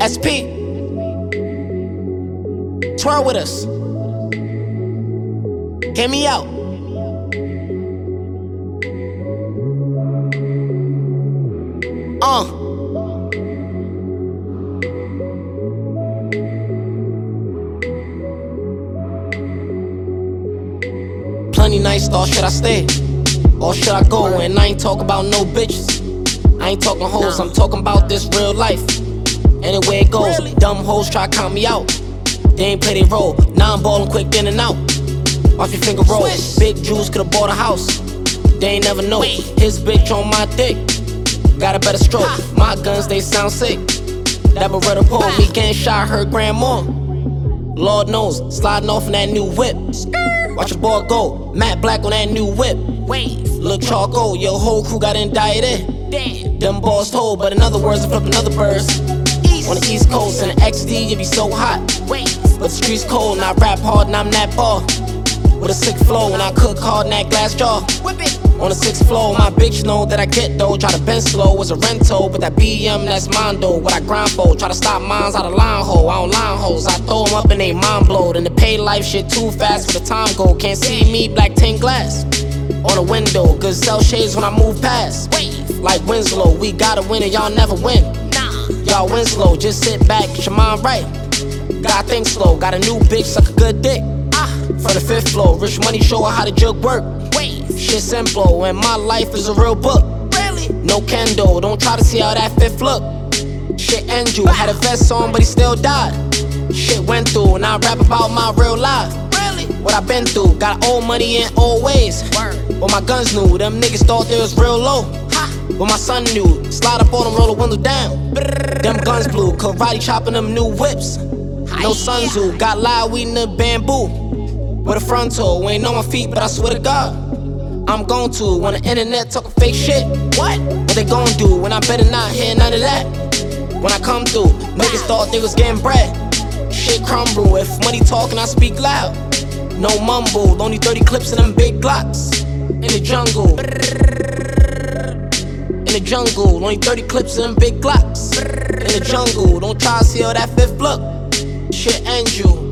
SP, twirl with us. Hear me out. Plenty nights, thought should I stay or should I go? And I ain't talking about no bitches, I ain't talking hoes, I'm talking about this real life. Anywhere it goes, dumb hoes try to count me out. They ain't play their role, now I'm ballin' quick in and out. Watch me finger roll, big Jews could've bought a house. They ain't never know, his bitch on my dick got a better stroke. My guns, they sound sick. That Beretta pole, me getting shot, her grandma. Lord knows, sliding off in that new whip. Watch your boy go, matte black on that new whip. Look charcoal, your whole crew got indicted. Them balls told, but in other words, I flip another burst. On the East Coast, and the XD, it be so hot. But the streets cold, and I rap hard, and I'm that ball. With a sick flow, and I cook hard in that glass jaw. On the 6th floor, my bitch know that I get though. Try to bend slow, was a rental, but that BM, that's mine though. What I grind for, try to stop mines out of line hole. I don't line hoes, I throw them up and they mind blowed. And the pay life shit too fast for the time go. Can't see me, black tin glass on the window, gazelle shades when I move past. Like Winslow, we gotta win and y'all never win. Y'all win slow, just sit back, get your mind right. Gotta think slow, got a new bitch, suck a good dick. For the 5th floor, rich money show her how the jug work. Shit simple, and my life is a real book. No Kendo, don't try to see how that 5th look. Shit Andrew, had a vest on but he still died. Shit went through, and I rap about my real life. What I been through, got old money in old ways. But my guns knew, them niggas thought they was real low. But my son knew, slide up on them, roll the window down. Them guns blew, karate chopping them new whips. No Sun Tzu, got loud weed in the bamboo. With a frontal, ain't on my feet, but I swear to God, I'm gon' to. On the internet talking fake shit, what they gon' do when I better not hear none of that? When I come through, niggas thought they was getting bread. Shit crumble, if money talking I speak loud. No mumble, only 30 clips in them big Glocks. In the jungle, in the jungle, only 30 clips in them big Glocks. In the jungle, don't try to see how that 5th look. Shit Andrew,